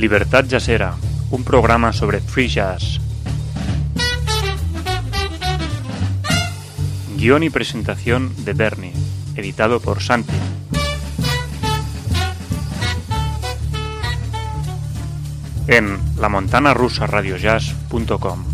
Libertad Jazzera, un programa sobre free jazz. Guión y presentación de Bernie, editado por Santi. En lamontanarusaradiojazz.com.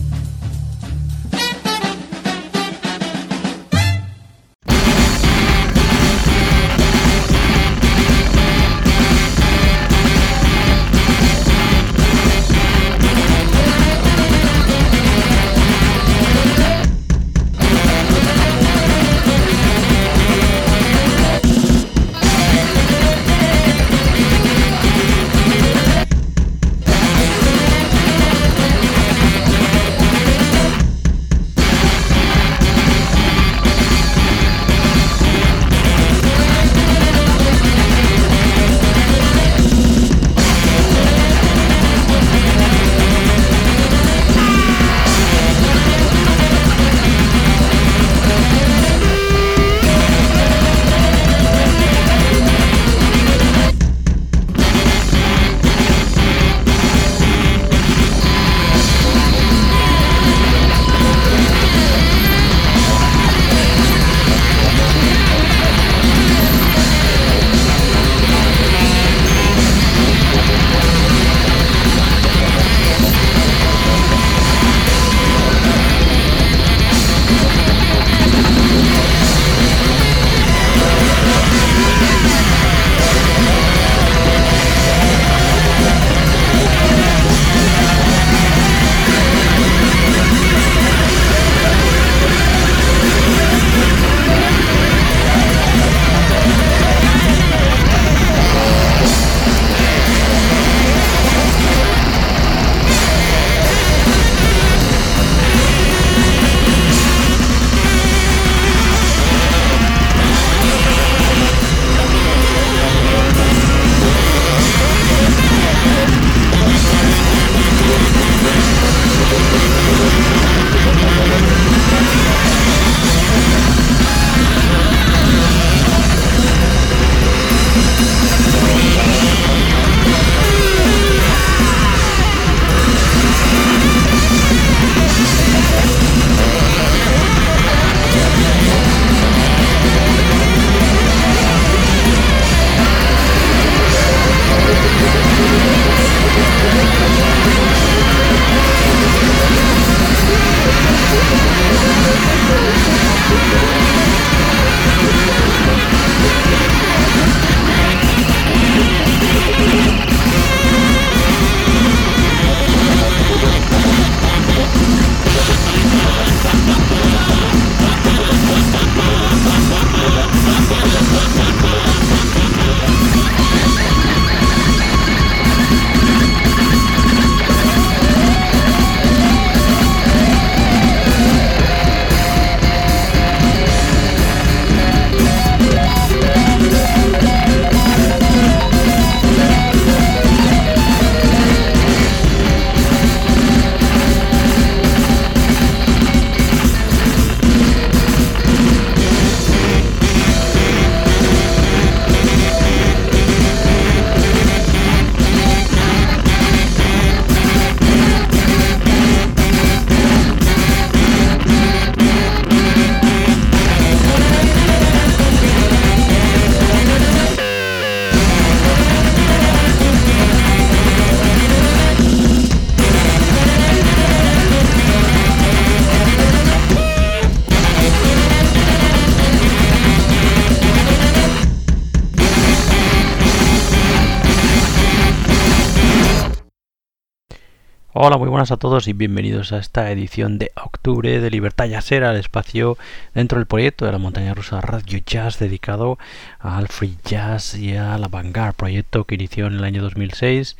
Hola, muy buenas a todos y bienvenidos a esta edición de octubre de Libertad Jazzera, el espacio dentro del proyecto de la montaña rusa Radio Jazz dedicado al free jazz y al avant-garde, proyecto que inició en el año 2006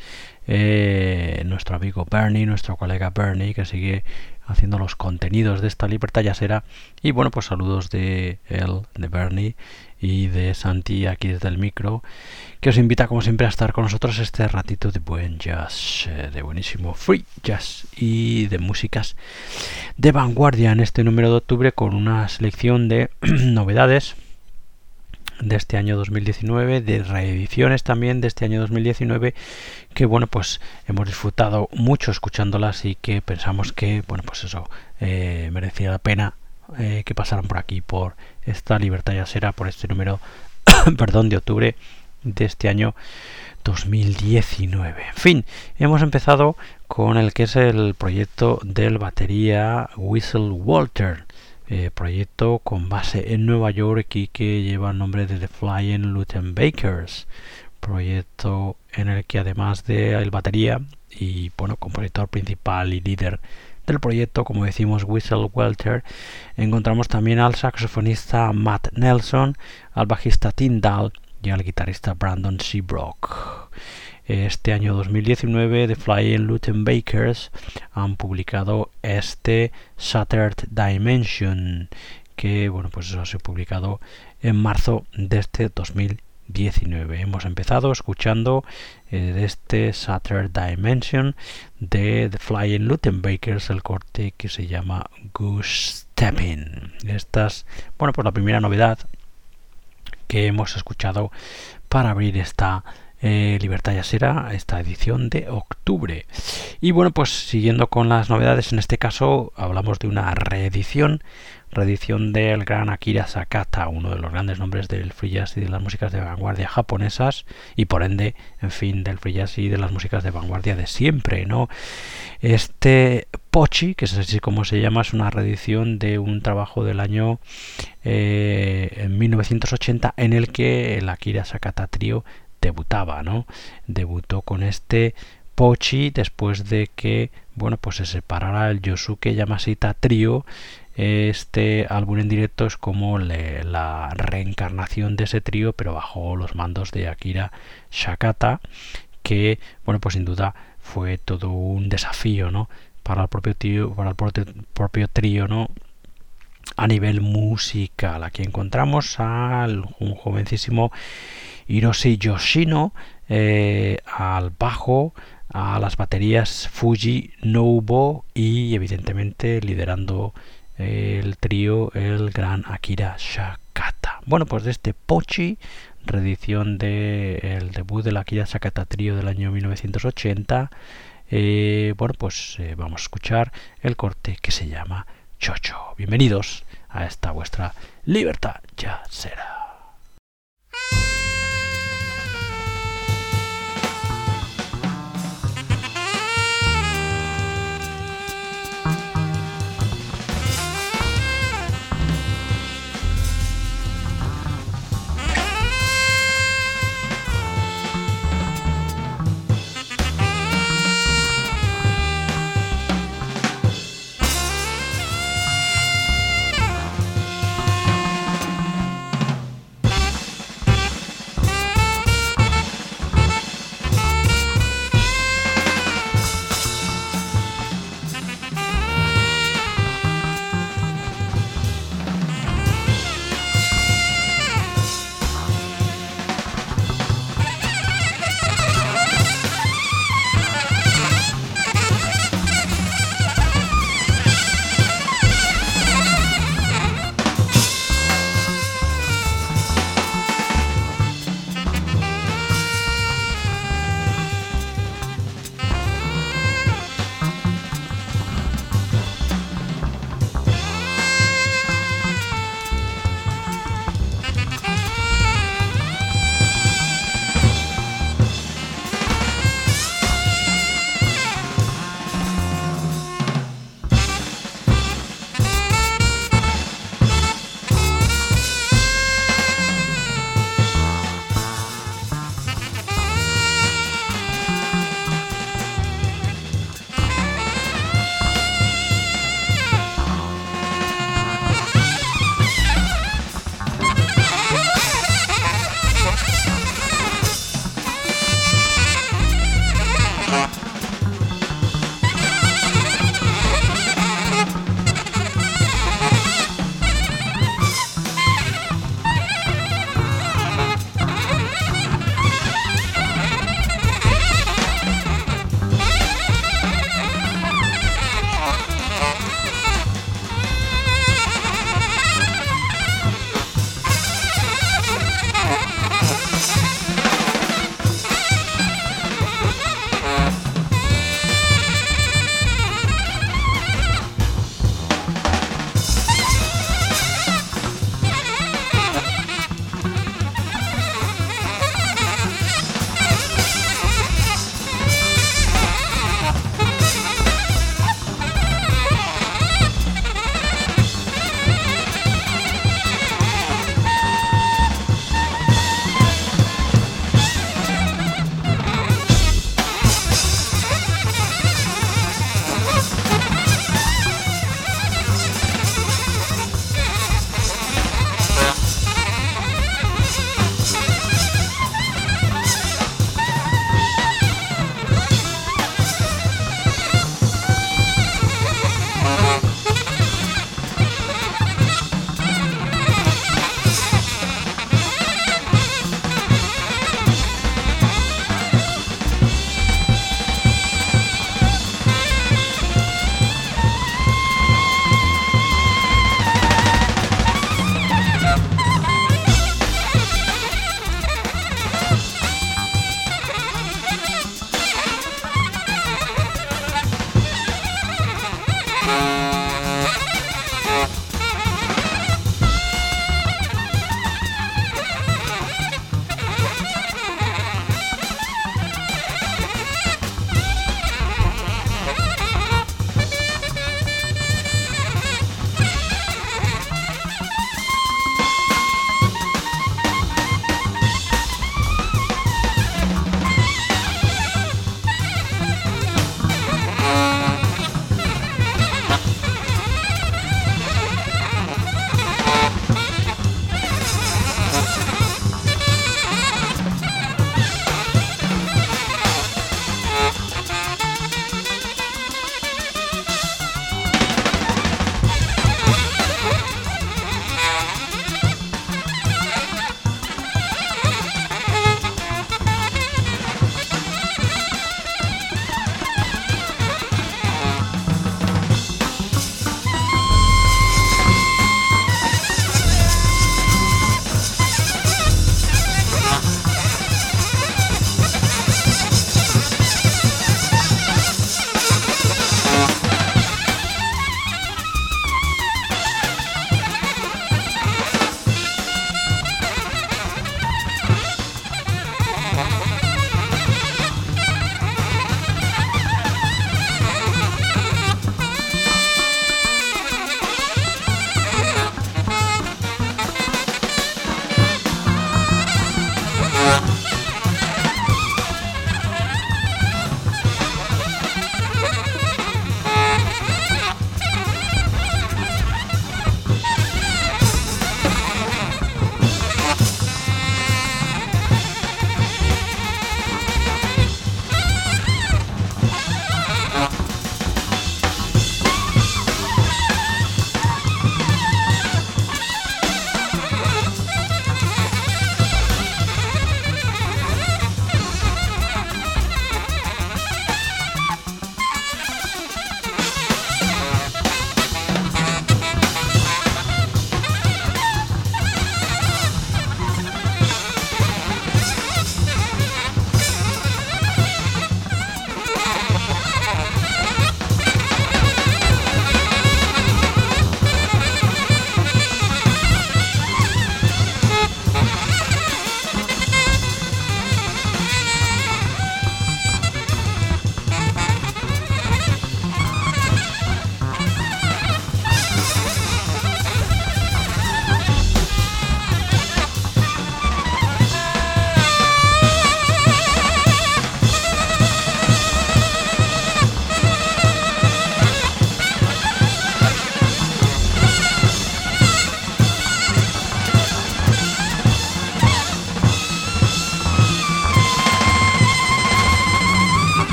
nuestro amigo Bernie, nuestro colega Bernie, que sigue haciendo los contenidos de esta Libertad Jazzera. Y bueno, pues saludos de él, de Bernie y de Santi aquí desde el micro, que os invita como siempre a estar con nosotros este ratito de buen jazz, de buenísimo free jazz y de músicas de vanguardia en este número de octubre, con una selección de novedades de este año 2019, de reediciones también de este año 2019, que bueno, pues hemos disfrutado mucho escuchándolas y que pensamos que, bueno, pues eso merecía la pena que pasaran por aquí, por esta Libertad Jazzera, por este número perdón, de octubre de este año 2019. En fin, hemos empezado con el que es el proyecto del batería Whistle Walter, proyecto con base en Nueva York y que lleva el nombre de The Flying Luttenbakers, proyecto en el que además de el batería y bueno, compositor principal y líder del proyecto, como decimos, Whistle Walter, encontramos también al saxofonista Matt Nelson, al bajista Tim Dahl y al guitarrista Brandon Seabrook. Este año 2019 The Flying Luttenbakers han publicado este Shattered Dimension, que bueno, pues eso se ha publicado en marzo de este 2019. Hemos empezado escuchando de este Shattered Dimension de The Flying Luttenbakers el corte que se llama Goose Stepping. Esta es, bueno, pues la primera novedad que hemos escuchado para abrir esta Libertad Jazzera, esta edición de octubre. Y bueno, pues siguiendo con las novedades, en este caso hablamos de una reedición del gran Akira Sakata, uno de los grandes nombres del free jazz y de las músicas de vanguardia japonesas, y por ende, en fin, del free jazz y de las músicas de vanguardia de siempre, ¿no? Este Pochi, que es así como se llama, es una reedición de un trabajo del año en 1980 en el que el Akira Sakata Trio debutaba, ¿no? Debutó con este Pochi después de que, bueno, pues se separara el Yosuke Yamashita Trio. Este álbum en directo es como la reencarnación de ese trío, pero bajo los mandos de Akira Sakata, que, bueno, pues sin duda fue todo un desafío, ¿no? Para el propio trío, ¿no? A nivel musical. Aquí encontramos a un jovencísimo Hiroshi Yoshino al bajo, a las baterías Fuji Nobuo y evidentemente liderando el trío el gran Akira Sakata. Bueno, pues de este Pochi, reedición del debut del Akira Sakata Trío del año 1980, bueno, pues vamos a escuchar el corte que se llama Chocho. Bienvenidos a esta vuestra Libertad Jazzera.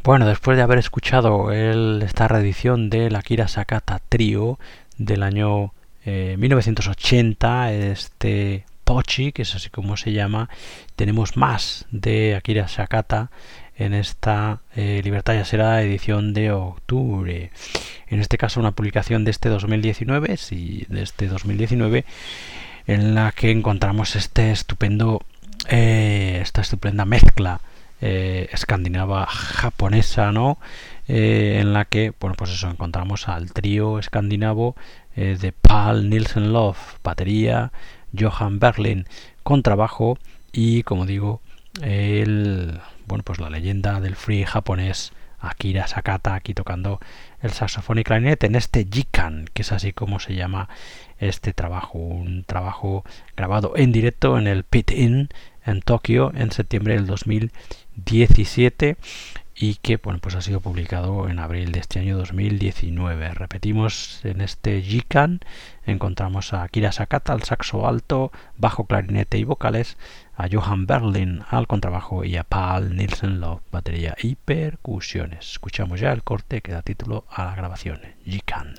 Bueno, después de haber escuchado esta reedición del Akira Sakata Trio del año 1980, este Pochi, que es así como se llama, tenemos más de Akira Sakata en esta Libertad Yasera edición de octubre. En este caso una publicación de este 2019, sí, de este 2019, en la que encontramos esta estupenda mezcla escandinava japonesa, ¿no? En la que, bueno, pues eso, encontramos al trío escandinavo de Pál Nielsen Love, batería, Johan Berlin, contrabajo y, como digo, pues la leyenda del free japonés Akira Sakata, aquí tocando el saxofón y clarinete en este Jikan, que es así como se llama este trabajo, un trabajo grabado en directo en el Pit Inn en Tokio en septiembre del 2017 y que, bueno, pues ha sido publicado en abril de este año 2019. Repetimos, en este Jikan encontramos a Akira Sakata al saxo alto, bajo, clarinete y vocales, a Johan Berlin al contrabajo y a Pál Nielsen Love, batería y percusiones. Escuchamos ya el corte que da título a la grabación, Jikan.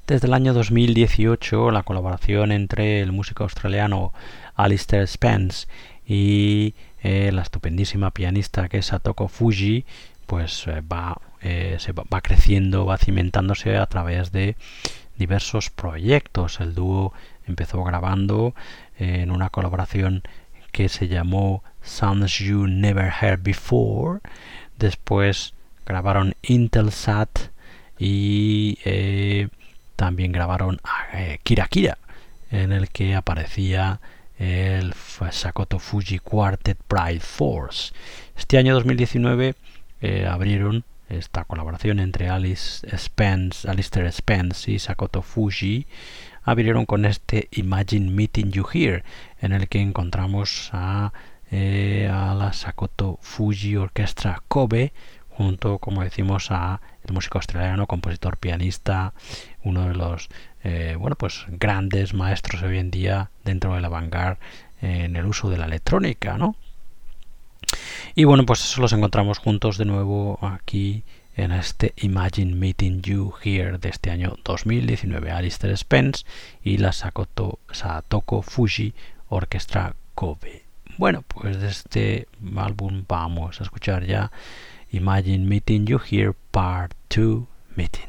Desde el año 2018, la colaboración entre el músico australiano Alistair Spence y la estupendísima pianista que es Satoko Fujii, pues va creciendo, va cimentándose a través de diversos proyectos. El dúo empezó grabando en una colaboración que se llamó Sounds You Never Heard Before. Después grabaron Intelsat y también grabaron Kira Kira, en el que aparecía el Sakoto Fujii Quartet Pride Force. Este año 2019 abrieron esta colaboración entre Alistair Spence y Sakoto Fujii. Abrieron con este Imagine Meeting You Here, en el que encontramos a la Sakoto Fujii Orchestra Kobe, junto, como decimos, a el músico australiano, compositor, pianista, uno de los grandes maestros hoy en día dentro de la vanguard en el uso de la electrónica, ¿no? Y bueno, pues eso los encontramos juntos de nuevo aquí en este Imagine Meeting You Here de este año 2019, Alistair Spence y la Satoko Fujii Orchestra Kobe. Bueno, pues de este álbum vamos a escuchar ya Imagine Meeting You Here Part 2 Meeting.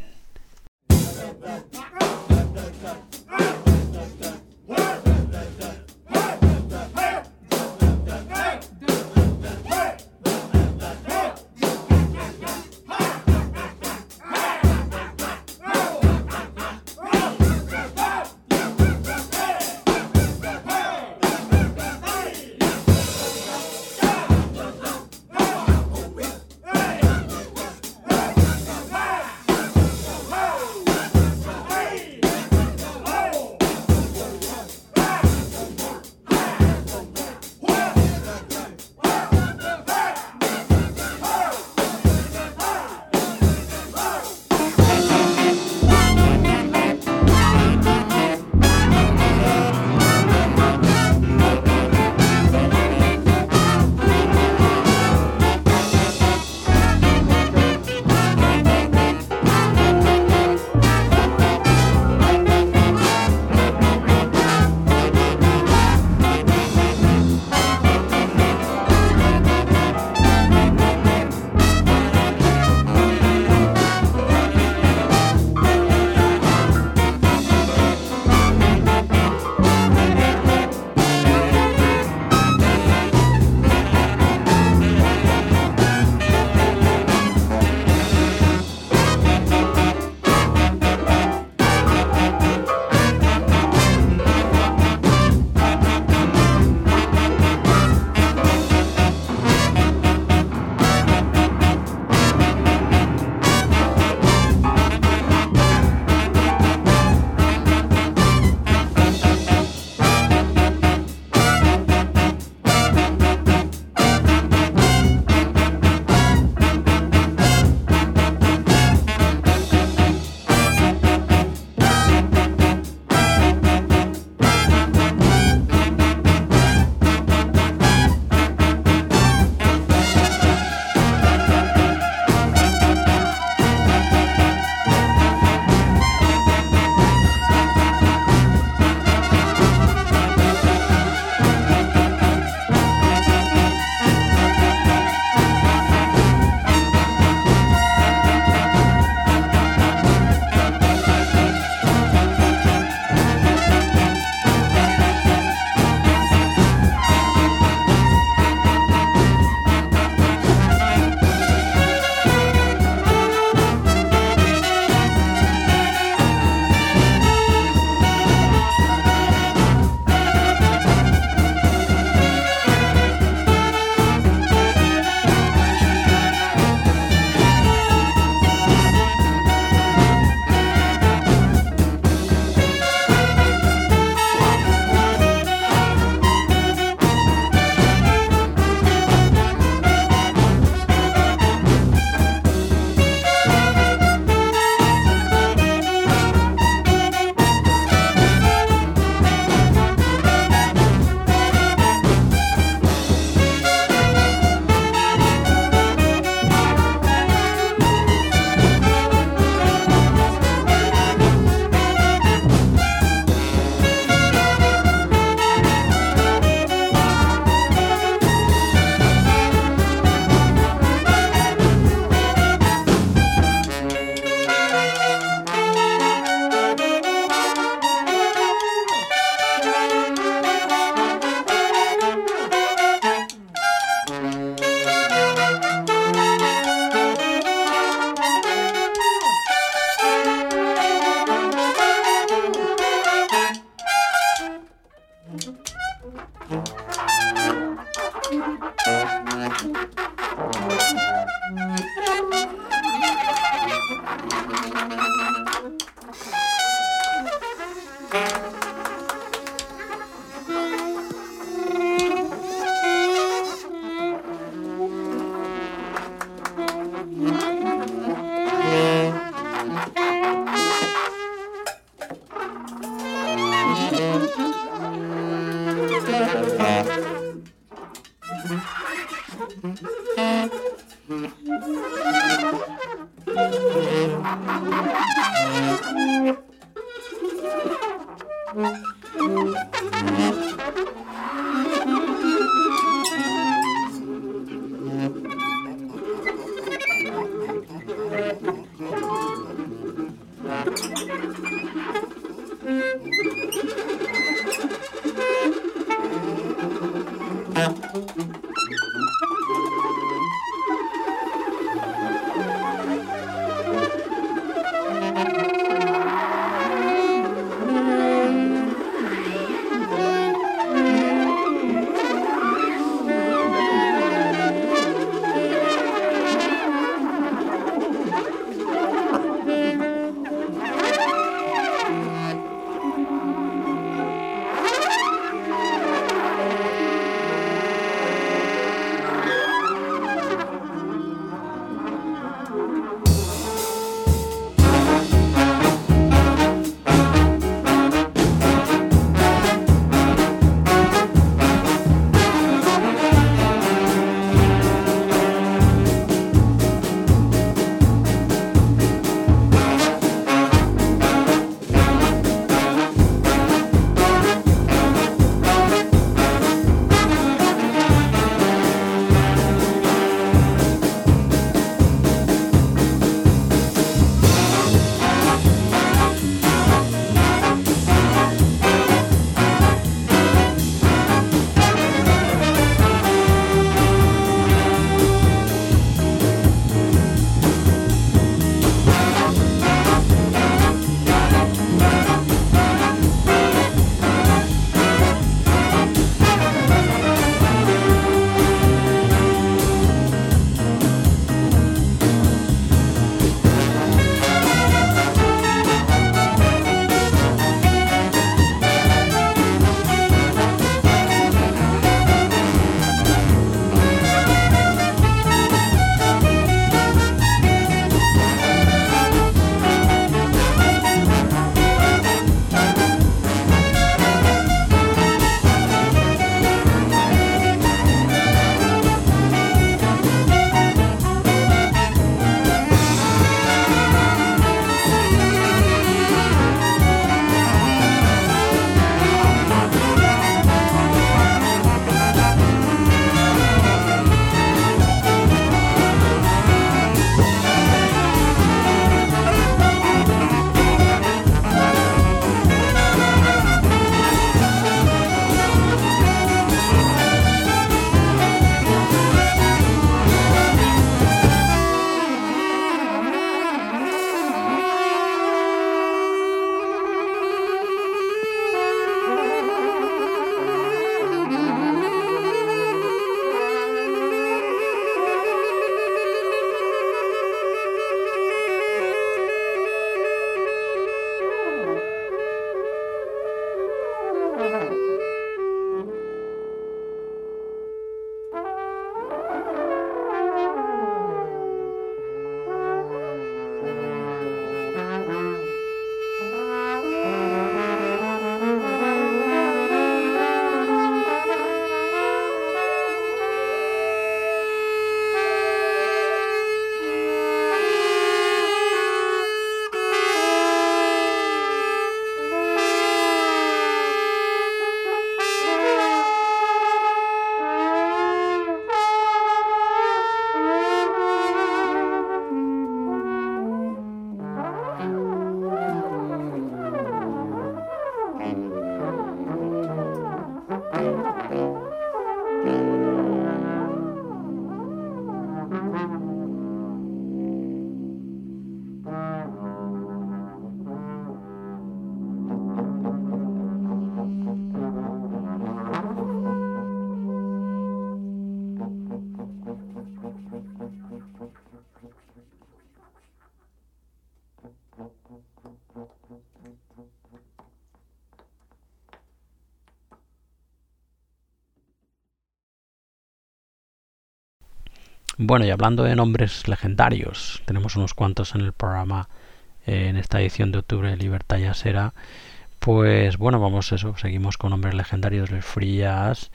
Bueno, y hablando de nombres legendarios, tenemos unos cuantos en el programa en esta edición de octubre de Libertad Jazzera. Pues bueno, seguimos con nombres legendarios del free jazz.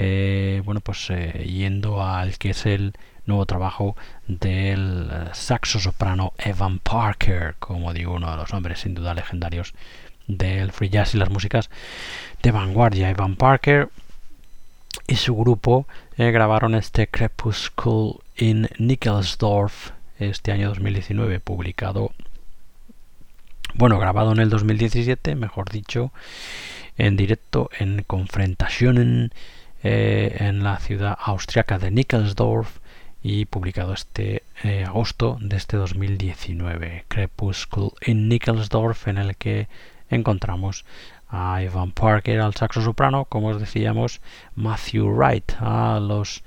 Yendo al que es el nuevo trabajo del saxo soprano Evan Parker, como digo, uno de los nombres sin duda legendarios del free jazz y las músicas de vanguardia. Evan Parker y su grupo grabaron este Crepuscule in Nickelsdorf este año 2019, grabado en el 2017, mejor dicho, en directo en Confrontationen en la ciudad austriaca de Nickelsdorf y publicado agosto de este 2019. Crepuscule in Nickelsdorf, en el que encontramos a Evan Parker al saxo soprano, como os decíamos, Matthew Wright a los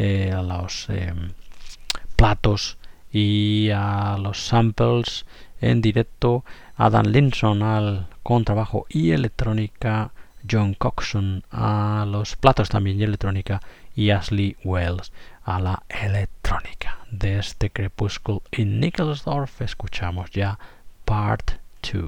platos y a los samples en directo, Adam Linson al contrabajo y electrónica, John Coxon a los platos también y electrónica, y Ashley Wells a la electrónica. De este Crepuscule in Nickelsdorf escuchamos ya Part 2.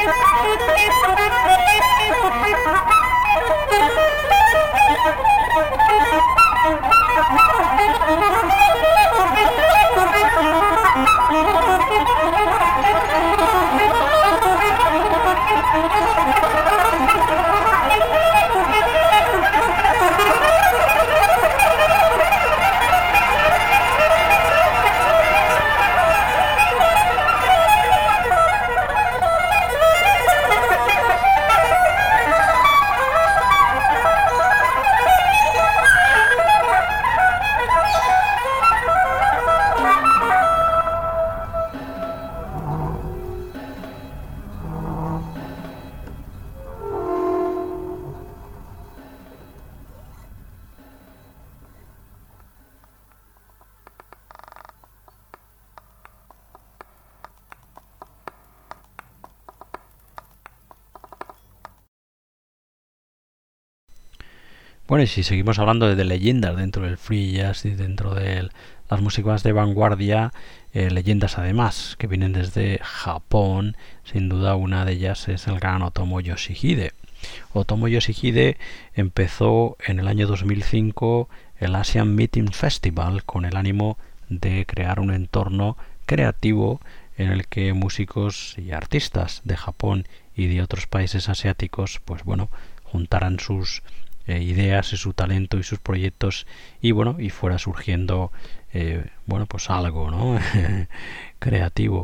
Bueno, y si seguimos hablando de leyendas dentro del free jazz y dentro de las músicas de vanguardia, leyendas además que vienen desde Japón, sin duda una de ellas es el gran Otomo Yoshihide. Otomo Yoshihide empezó en el año 2005 el Asian Meeting Festival con el ánimo de crear un entorno creativo en el que músicos y artistas de Japón y de otros países asiáticos, pues bueno, juntaran sus ideas y su talento y sus proyectos y bueno, y fuera surgiendo bueno, pues algo, ¿no? creativo.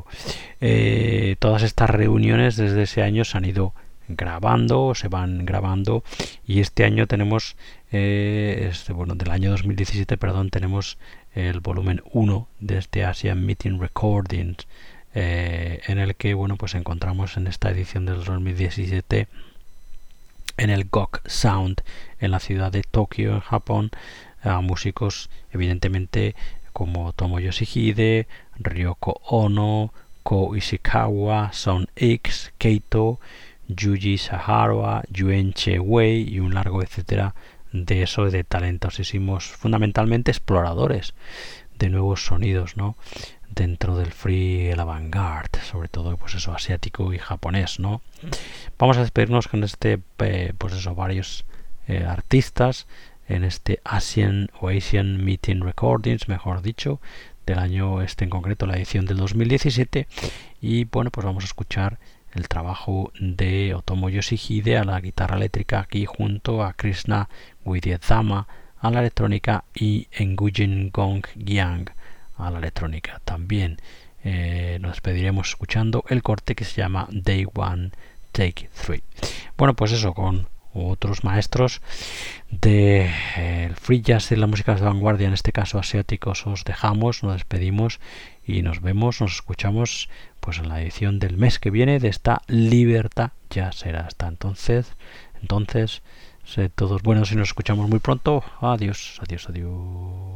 Todas estas reuniones desde ese año se han ido grabando, se van grabando, y este año tenemos bueno, del año 2017, perdón, tenemos el volumen 1 de este Asian Meeting Recordings, en el que bueno, pues encontramos en esta edición del 2017 en el Gok Sound en la ciudad de Tokio, en Japón, a músicos evidentemente como Otomo Yoshihide, Ryoko Ono, Ko Ishikawa, Son X, Keito, Yuji Sahara, Yuen Che Wei y un largo etcétera de eso, de talentosísimos, fundamentalmente exploradores de nuevos sonidos, ¿no? Dentro del free, el avant-garde, sobre todo pues eso, asiático y japonés, ¿no? Vamos a despedirnos con pues eso, varios artistas en este Asian Meeting Recordings, mejor dicho, del año en concreto, la edición del 2017, y bueno, pues vamos a escuchar el trabajo de Otomo Yoshihide a la guitarra eléctrica aquí junto a Krishna Widyadhama a la electrónica y Nguyen Gong Yang a la electrónica también. Nos despediremos escuchando el corte que se llama Day One Take 3. Bueno, pues eso, con otros maestros de el free jazz y la música de vanguardia, en este caso asiáticos, os dejamos, nos despedimos y nos vemos, nos escuchamos pues en la edición del mes que viene de esta Libertad Jazzera. Hasta entonces, sed todos buenos y nos escuchamos muy pronto. Adiós, adiós, adiós.